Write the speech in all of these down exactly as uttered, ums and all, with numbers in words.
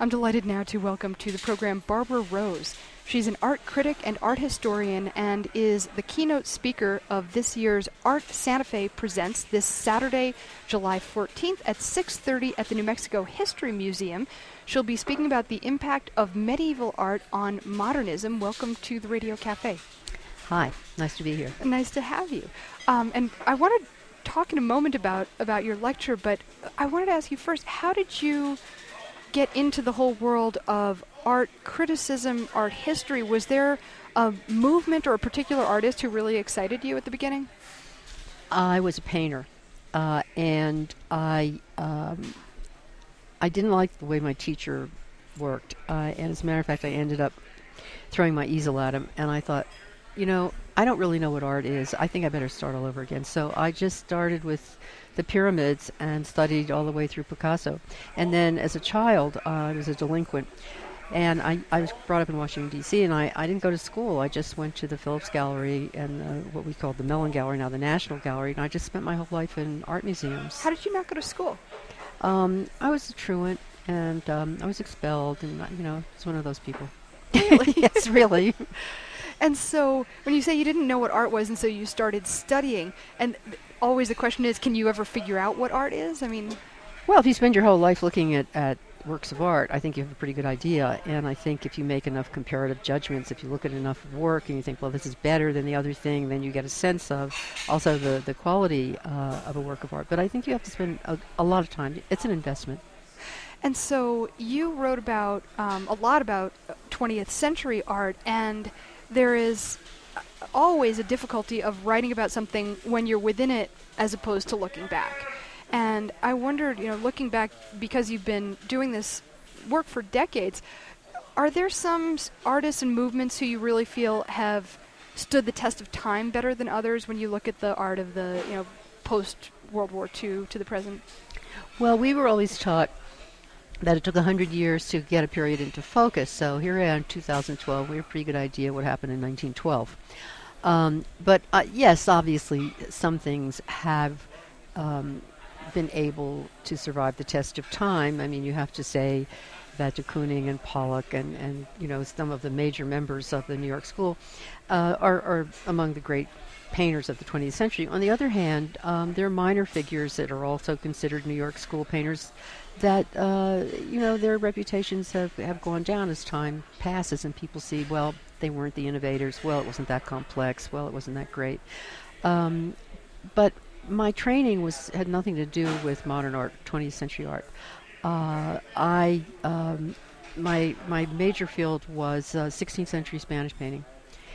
I'm delighted now to welcome to the program Barbara Rose. She's an art critic and art historian and is the keynote speaker of this year's Art Santa Fe Presents this Saturday, July fourteenth at six thirty at the New Mexico History Museum. She'll be speaking about the impact of medieval art on modernism. Welcome to the Radio Cafe. Hi, nice to be here. Nice to have you. Um, and I want to talk in a moment about, about your lecture, but I wanted to ask you first, how did you get into the whole world of art criticism, art history? Was there a movement or a particular artist who really excited you at the beginning? I was a painter, uh, and I um, I didn't like the way my teacher worked. Uh, and as a matter of fact, I ended up throwing my easel at him, and I thought, you know, I don't really know what art is. I think I better start all over again. So I just started with the pyramids and studied all the way through Picasso. And then as a child, uh, I was a delinquent. And I, I was brought up in Washington, D C, and I, I didn't go to school. I just went to the Phillips Gallery and uh, what we called the Mellon Gallery, now the National Gallery, and I just spent my whole life in art museums. How did you not go to school? Um, I was a truant, and um, I was expelled, and, you know, I was one of those people. Really? Yes, really. And so when you say you didn't know what art was, and so you started studying, and th- always the question is, can you ever figure out what art is? I mean... Well, if you spend your whole life looking at, at works of art, I think you have a pretty good idea. And I think if you make enough comparative judgments, if you look at enough work and you think, well, this is better than the other thing, then you get a sense of also the, the quality uh, of a work of art. But I think you have to spend a, a lot of time. It's an investment. And so you wrote about um, a lot about twentieth century art, and there is always a difficulty of writing about something when you're within it as opposed to looking back. And I wondered, you know, looking back, because you've been doing this work for decades, are there some s- artists and movements who you really feel have stood the test of time better than others when you look at the art of the, you know, post-World War Two to the present? Well, we were always taught that it took one hundred years to get a period into focus. So here we are in two thousand twelve. We have a pretty good idea what happened in nineteen twelve. Um, but uh, yes, obviously, some things have um, been able to survive the test of time. I mean, you have to say that de Kooning and Pollock and, and you know, some of the major members of the New York School uh, are, are among the great painters of the twentieth century. On the other hand, um, there are minor figures that are also considered New York School painters that, uh, you know, their reputations have, have gone down as time passes and people see, well, they weren't the innovators, well, it wasn't that complex, well, it wasn't that great. Um, but my training was had nothing to do with modern art, twentieth century art. Uh, I um, my my major field was uh, sixteenth century Spanish painting,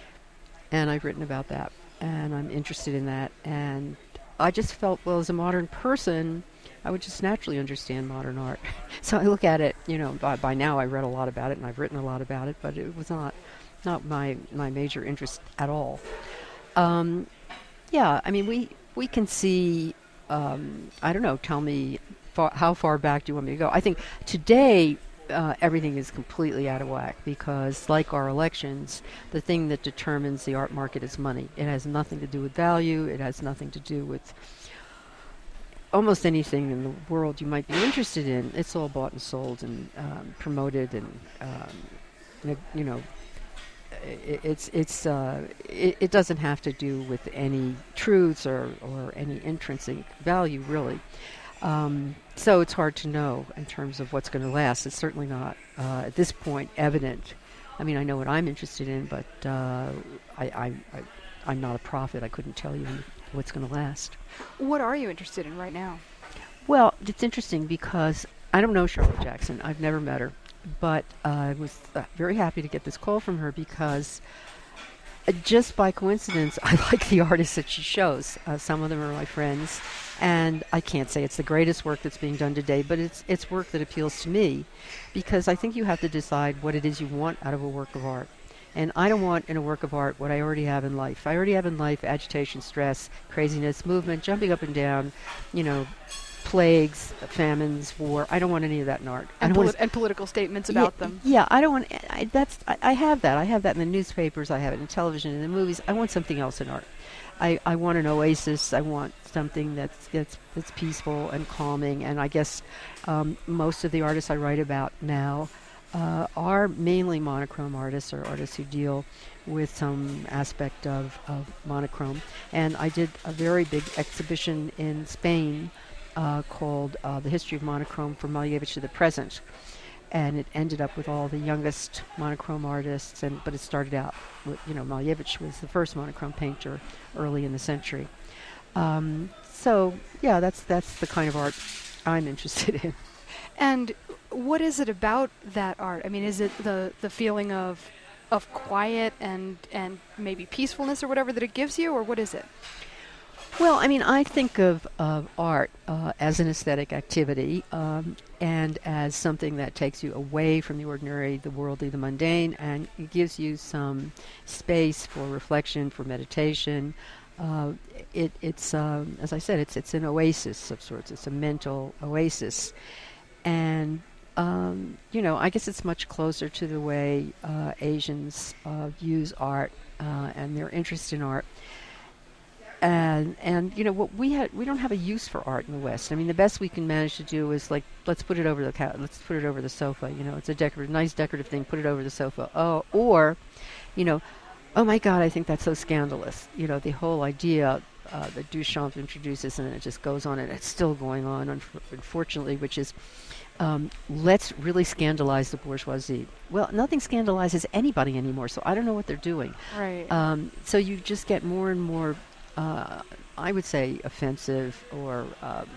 and I've written about that, and I'm interested in that. And I just felt, well, as a modern person, I would just naturally understand modern art. So I look at it, you know, by, by now I read a lot about it and I've written a lot about it, but it was not not my my major interest at all. Um, yeah, I mean, we. We can see, um, I don't know, tell me far, how far back do you want me to go? I think today uh, everything is completely out of whack because, like our elections, the thing that determines the art market is money. It has nothing to do with value. It has nothing to do with almost anything in the world you might be interested in. It's all bought and sold and um, promoted and, um, you know, It, it's it's uh, it, it doesn't have to do with any truths or, or any intrinsic value, really. Um, so it's hard to know in terms of what's going to last. It's certainly not uh, at this point evident. I mean, I know what I'm interested in, but uh, I, I, I I'm not a prophet. I couldn't tell you what's going to last. What are you interested in right now? Well, it's interesting because I don't know Charlotte Jackson. I've never met her. But uh, I was uh, very happy to get this call from her because uh, just by coincidence, I like the artists that she shows. Uh, some of them are my friends, and I can't say it's the greatest work that's being done today, but it's it's work that appeals to me because I think you have to decide what it is you want out of a work of art. And I don't want in a work of art what I already have in life. I already have in life agitation, stress, craziness, movement, jumping up and down, you know, plagues, famines, war. I don't want any of that in art. And, I don't polit- and political statements about yeah, them. Yeah, I don't want. I, that's. I, I have that. I have that in the newspapers. I have it in television, in the movies. I want something else in art. I, I want an oasis. I want something that's that's that's peaceful and calming. And I guess um, most of the artists I write about now uh, are mainly monochrome artists, or artists who deal with some aspect of, of monochrome. And I did a very big exhibition in Spain uh, called uh, The History of Monochrome from Malevich to the Present. And it ended up with all the youngest monochrome artists, and but it started out with, you know, Malevich was the first monochrome painter early in the century. Um, so, yeah, that's that's the kind of art I'm interested in. And what is it about that art? I mean, is it the, the feeling of of quiet and and maybe peacefulness or whatever that it gives you, or what is it? Well, I mean, I think of, of art uh, as an aesthetic activity um, and as something that takes you away from the ordinary, the worldly, the mundane, and it gives you some space for reflection, for meditation. Uh, it, it's, um, as I said, it's it's an oasis of sorts. It's a mental oasis. And, um, you know, I guess it's much closer to the way uh, Asians uh, use art uh, and their interest in art. And and you know what we had we don't have a use for art in the West. I mean, the best we can manage to do is like, let's put it over the couch, let's put it over the sofa. You know, it's a decorative, nice decorative thing. Put it over the sofa. Oh, or, you know, oh my God, I think that's so scandalous. You know, the whole idea uh, that Duchamp introduces, and it just goes on, and it's still going on, unf- unfortunately, which is um, let's really scandalize the bourgeoisie. Well, nothing scandalizes anybody anymore, so I don't know what they're doing. Right. Um, so you just get more and more. Uh, I would say offensive or, um,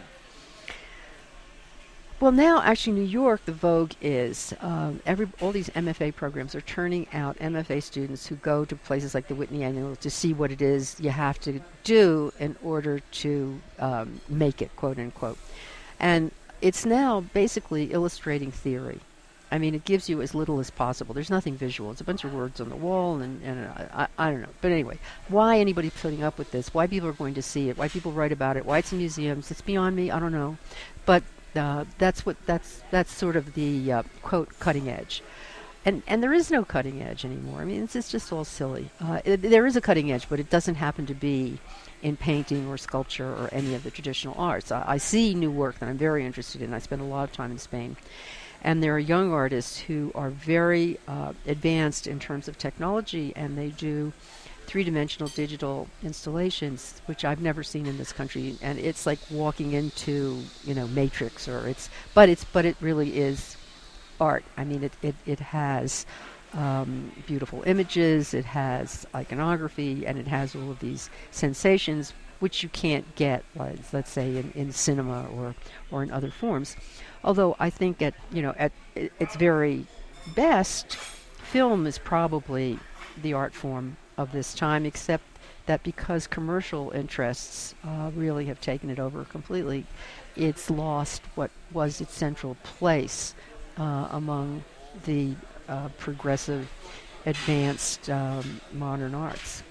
well, now actually New York, the vogue is, um, every all these M F A programs are turning out M F A students who go to places like the Whitney Annual to see what it is you have to do in order to um, make it, quote unquote. And it's now basically illustrating theory. I mean, it gives you as little as possible. There's nothing visual. It's a bunch of words on the wall, and, and uh, I, I don't know. But anyway, why anybody putting up with this, why people are going to see it, why people write about it, why it's in museums, it's beyond me. I don't know. But uh, that's what that's that's sort of the, uh, quote, cutting edge. And and there is no cutting edge anymore. I mean, it's, it's just all silly. Uh, it, there is a cutting edge, but it doesn't happen to be in painting or sculpture or any of the traditional arts. I, I see new work that I'm very interested in. I spend a lot of time in Spain. And there are young artists who are very uh, advanced in terms of technology, and they do three-dimensional digital installations, which I've never seen in this country. And it's like walking into, you know, Matrix, or it's, but it's, but it really is art. I mean, it it, it has um, beautiful images, it has iconography, and it has all of these sensations which you can't get, like, let's say, in, in cinema or or in other forms. Although I think at you know at I- its very best, film is probably the art form of this time, except that because commercial interests uh, really have taken it over completely, it's lost what was its central place uh, among the uh, progressive, advanced um, modern arts.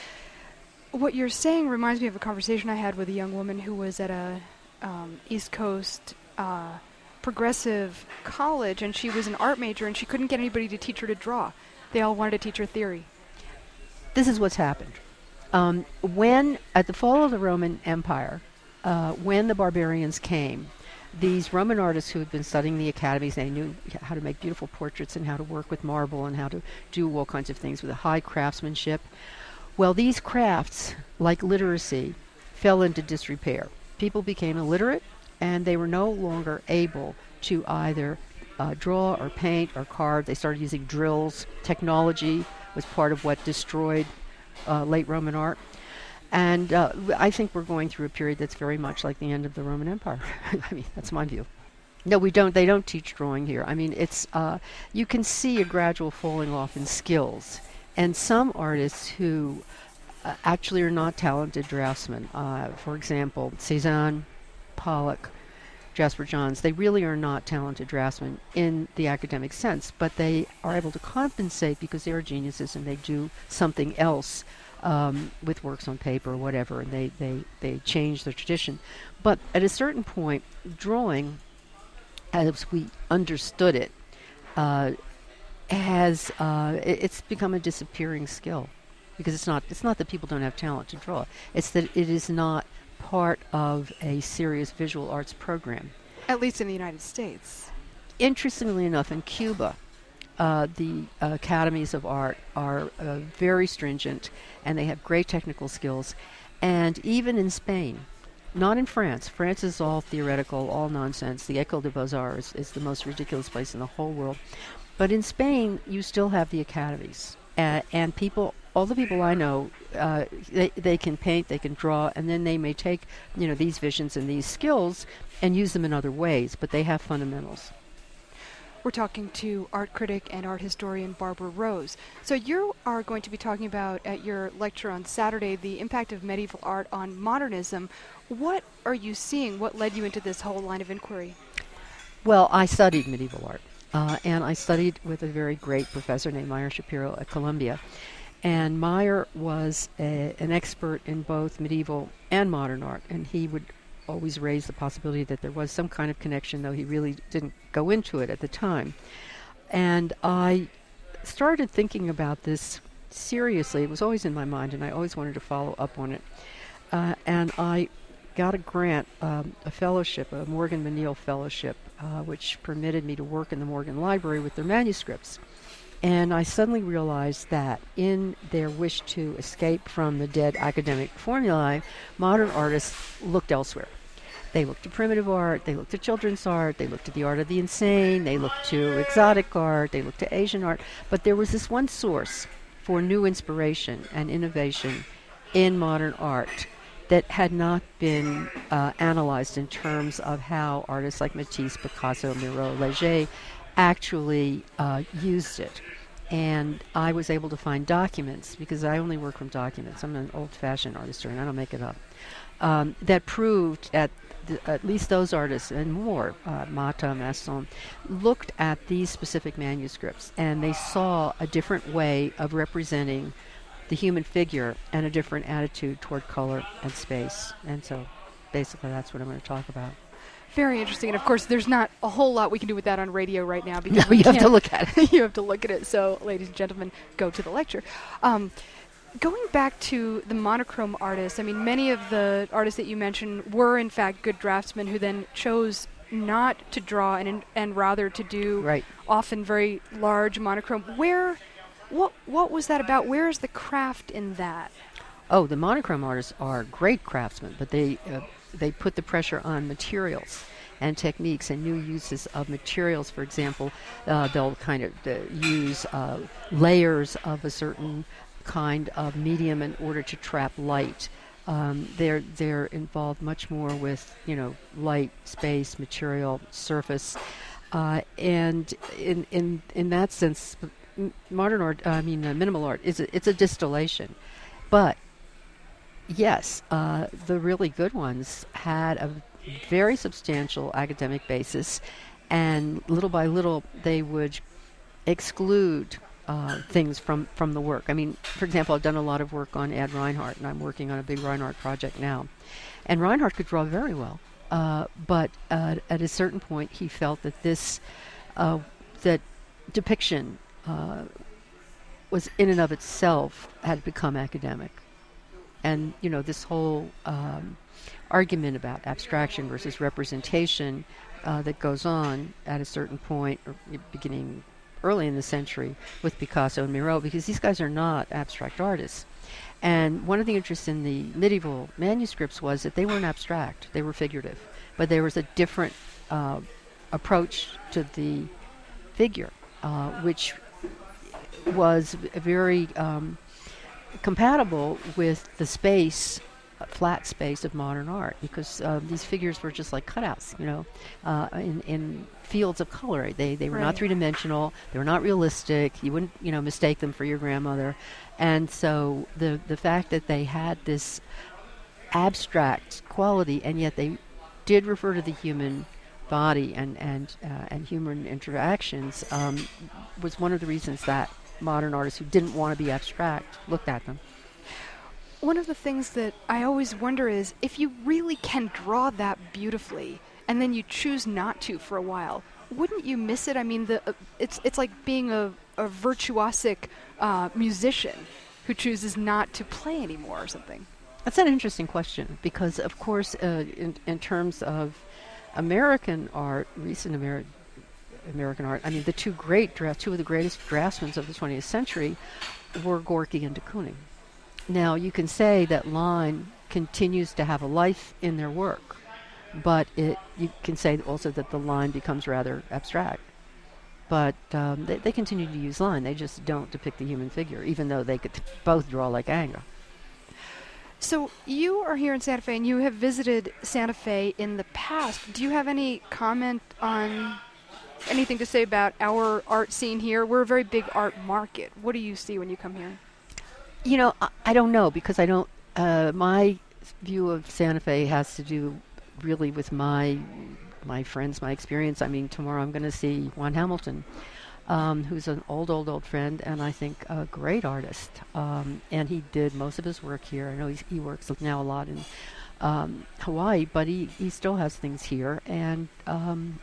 What you're saying reminds me of a conversation I had with a young woman who was at a um, East Coast uh, progressive college, and she was an art major, and she couldn't get anybody to teach her to draw. They all wanted to teach her theory. This is what's happened. Um, when, at the fall of the Roman Empire, uh, when the barbarians came, these Roman artists who had been studying the academies, they knew how to make beautiful portraits and how to work with marble and how to do all kinds of things with a high craftsmanship. Well, these crafts, like literacy, fell into disrepair. People became illiterate, and they were no longer able to either uh, draw or paint or carve. They started using drills. Technology was part of what destroyed uh, late Roman art. And uh, I think we're going through a period that's very much like the end of the Roman Empire. I mean, that's my view. No, we don't. They don't teach drawing here. I mean, it's uh, you can see a gradual falling off in skills. And some artists who uh, actually are not talented draftsmen, uh, for example, Cézanne, Pollock, Jasper Johns, they really are not talented draftsmen in the academic sense, but they are able to compensate because they are geniuses and they do something else um, with works on paper or whatever, and they, they, they change their tradition. But at a certain point, drawing, as we understood it, uh, has uh, it, it's become a disappearing skill. because it's not it's not that people don't have talent to draw. It's that it is not part of a serious visual arts program. At least in the United States. Interestingly enough, in Cuba, uh, the uh, academies of art are uh, very stringent, and they have great technical skills. And even in Spain, not in France. France is all theoretical, all nonsense. The École des Beaux-Arts is, is the most ridiculous place in the whole world. But in Spain, you still have the academies. Uh, and people, all the people I know, uh, they, they can paint, they can draw, and then they may take, you know, these visions and these skills and use them in other ways, but they have fundamentals. We're talking to art critic and art historian Barbara Rose. So you are going to be talking about, at your lecture on Saturday, the impact of medieval art on modernism. What are you seeing? What led you into this whole line of inquiry? Well, I studied medieval art, uh, and I studied with a very great professor named Meyer Shapiro at Columbia. And Meyer was a, an expert in both medieval and modern art, and he would always raised the possibility that there was some kind of connection, though he really didn't go into it at the time. And I started thinking about this seriously. It was always in my mind, and I always wanted to follow up on it. Uh, and I got a grant, um, a fellowship, a Morgan Menil Fellowship, uh, which permitted me to work in the Morgan Library with their manuscripts. And I suddenly realized that in their wish to escape from the dead academic formulae, modern artists looked elsewhere. They looked to primitive art, they looked to children's art, they looked to the art of the insane, they looked to exotic art, they looked to Asian art. But there was this one source for new inspiration and innovation in modern art that had not been uh, analyzed in terms of how artists like Matisse, Picasso, Miro, Leger actually uh, used it. And I was able to find documents, because I only work from documents. I'm an old-fashioned art historian, I don't make it up, um, that proved at th- at least those artists and more, uh, Mata, Masson, looked at these specific manuscripts, and they saw a different way of representing the human figure and a different attitude toward color and space. And so basically that's what I'm going to talk about. Very interesting. And of course, there's not a whole lot we can do with that on radio right now, because no, you have to look at it. You have to look at it. So, ladies and gentlemen, go to the lecture. Um, going back to the monochrome artists, I mean, many of the artists that you mentioned were, in fact, good draftsmen who then chose not to draw and and rather to do right. often very large monochrome. Where, what, what was that about? Where is the craft in that? Oh, the monochrome artists are great craftsmen, but they uh, they put the pressure on materials and techniques and new uses of materials. For example, uh, they'll kind of uh, use uh, layers of a certain kind of medium in order to trap light. Um, they're they're involved much more with, you know, light, space, material, surface, uh, and in in in that sense, m- modern art, I mean, uh, minimal art is a, it's a distillation, but yes, uh, the really good ones had a very substantial academic basis, and little by little they would exclude uh, things from, from the work. I mean, for example, I've done a lot of work on Ed Reinhardt, and I'm working on a big Reinhardt project now. And Reinhardt could draw very well, uh, but uh, at a certain point he felt that this, uh, that depiction uh, was in and of itself had become academic. And, you know, this whole um, argument about abstraction versus representation uh, that goes on at a certain point, or beginning early in the century with Picasso and Miro, because these guys are not abstract artists. And one of the interests in the medieval manuscripts was that they weren't abstract, they were figurative. But there was a different uh, approach to the figure, uh, which was very Um, compatible with the space, uh, flat space of modern art, because uh, these figures were just like cutouts, you know, uh, in, in fields of color. They they were Right. not three-dimensional. They were not realistic. You wouldn't, you know, mistake them for your grandmother. And so the the fact that they had this abstract quality, and yet they did refer to the human body and and uh, and human interactions, um, was one of the reasons that modern artists who didn't want to be abstract looked at them. One of the things that I always wonder is, if you really can draw that beautifully and then you choose not to for a while, wouldn't you miss it? I mean, the uh, it's it's like being a, a virtuosic uh, musician. who chooses not to play anymore or something? That's an interesting question because, of course, uh, in, in terms of American art, recent Ameri- American art, I mean, the two great dra- two of the greatest draftsmen of the twentieth century were Gorky and de Kooning. Now, you can say that line continues to have a life in their work, but it you can say also that the line becomes rather abstract. But um, they, they continue to use line. They just don't depict the human figure, even though they could t- both draw like Angra. So you are here in Santa Fe, and you have visited Santa Fe in the past. Do you have any comment on anything to say about our art scene here? We're a very big art market. What do you see when you come here? You know, I, I don't know because I don't. Uh, my view of Santa Fe has to do really with my my friends, my experience. I mean, tomorrow I'm going to see Juan Hamilton, um, who's an old, old, old friend, and I think a great artist. Um, and he did most of his work here. I know he's, he works now a lot in um, Hawaii, but he, he still has things here. And um,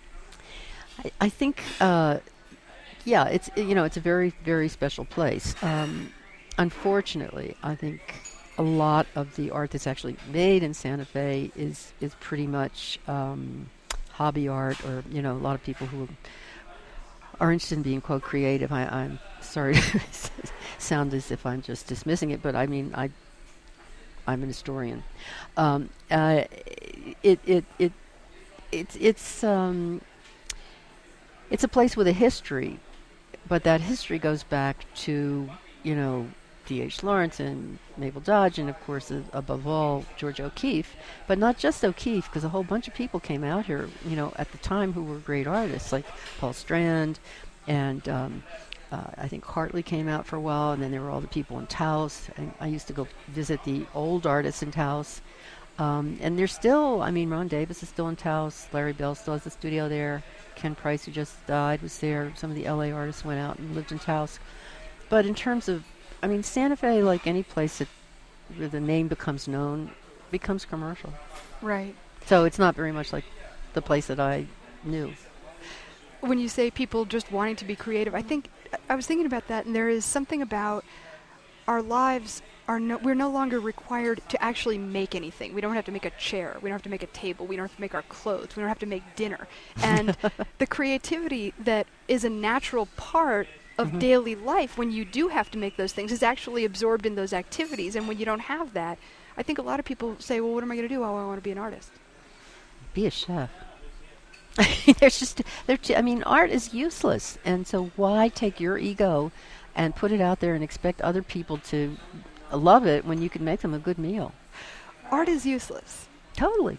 I, I think, uh, yeah, it's you know, it's a very, very special place. Um, unfortunately, I think a lot of the art that's actually made in Santa Fe is is pretty much um, hobby art, or you know, a lot of people who are interested in being quote creative. I, I'm sorry to sound as if I'm just dismissing it, but I mean I I'm an historian. Um, uh, it it it it's it's um, it's a place with a history, but that history goes back to you know. D H Lawrence and Mabel Dodge, and of course, uh, above all, George O'Keeffe. But not just O'Keeffe, because a whole bunch of people came out here, you know, at the time who were great artists, like Paul Strand, and um, uh, I think Hartley came out for a while, and then there were all the people in Taos. And I used to go visit the old artists in Taos. Um, and they're still, I mean, Ron Davis is still in Taos. Larry Bell still has a studio there. Ken Price, who just died, was there. Some of the L A artists went out and lived in Taos. But in terms of I mean, Santa Fe, like any place that where the name becomes known, becomes commercial. Right. So it's not very much like the place that I knew. When you say people just wanting to be creative, I think I was thinking about that, and there is something about our lives are no, we're no longer required to actually make anything. We don't have to make a chair. We don't have to make a table. We don't have to make our clothes. We don't have to make dinner. And the creativity that is a natural part of mm-hmm. daily life, when you do have to make those things, is actually absorbed in those activities. And when you don't have that, I think a lot of people say, well, what am I going to do? Oh, I want to be an artist. Be a chef. There's just, there. T- I mean, art is useless. And so why take your ego and put it out there and expect other people to love it when you can make them a good meal? Art is useless. Totally.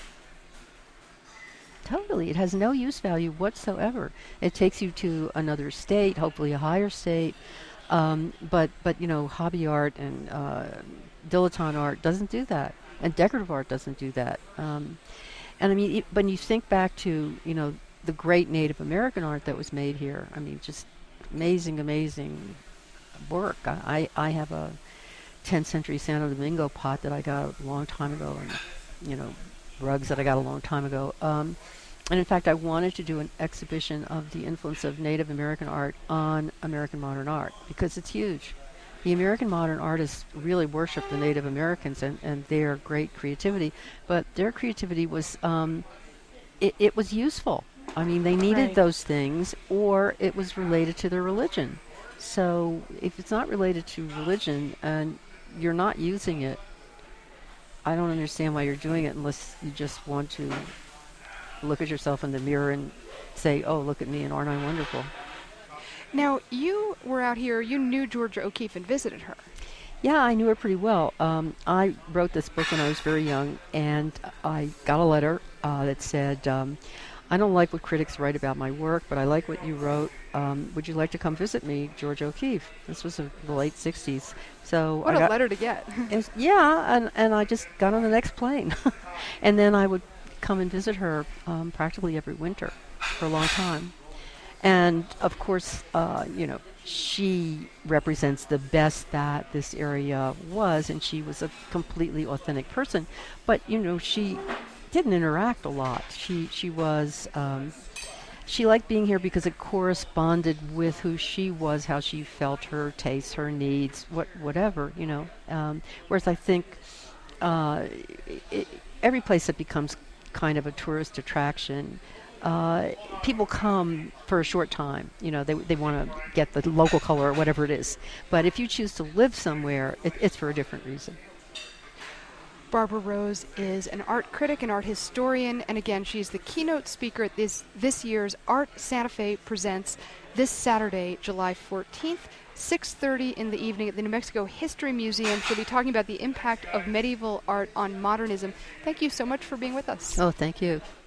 Totally. It has no use value whatsoever. It takes you to another state, hopefully a higher state. Um, but, but, you know, hobby art and uh, dilettante art doesn't do that. And decorative art doesn't do that. Um, and, I mean, it, when you think back to, you know, the great Native American art that was made here, I mean, just amazing, amazing work. I, I, I have a tenth century Santo Domingo pot that I got a long time ago, and, you know, rugs that I got a long time ago. Um, and in fact, I wanted to do an exhibition of the influence of Native American art on American modern art because it's huge. The American modern artists really worship the Native Americans and, and their great creativity, but their creativity was, um, it, it was useful. I mean, they needed right. those things, or it was related to their religion. So if it's not related to religion and you're not using it, I don't understand why you're doing it unless you just want to look at yourself in the mirror and say, oh, look at me, and aren't I wonderful? Now, you were out here, you knew Georgia O'Keeffe and visited her. Yeah, I knew her pretty well. Um, I wrote this book when I was very young, and I got a letter uh, that said, um, I don't like what critics write about my work, but I like what you wrote. Um, would you like to come visit me, Georgia O'Keeffe? This was in the late sixties. So what I a got letter to get. was, yeah, and, and I just got on the next plane. And then I would come and visit her um, practically every winter for a long time. And, of course, uh, you know, she represents the best that this area was, and she was a completely authentic person. But, you know, she didn't interact a lot. She she was um, she liked being here because it corresponded with who she was, how she felt, her tastes, her needs, what whatever, you know. Um, whereas I think uh, I every place that becomes kind of a tourist attraction, uh, people come for a short time. You know, they they want to get the local color or whatever it is. But if you choose to live somewhere, it, it's for a different reason. Barbara Rose is an art critic and art historian, and again, she's the keynote speaker at this this year's Art Santa Fe Presents this Saturday, July fourteenth, six thirty in the evening at the New Mexico History Museum. She'll be talking about the impact of medieval art on modernism. Thank you so much for being with us. Oh, thank you.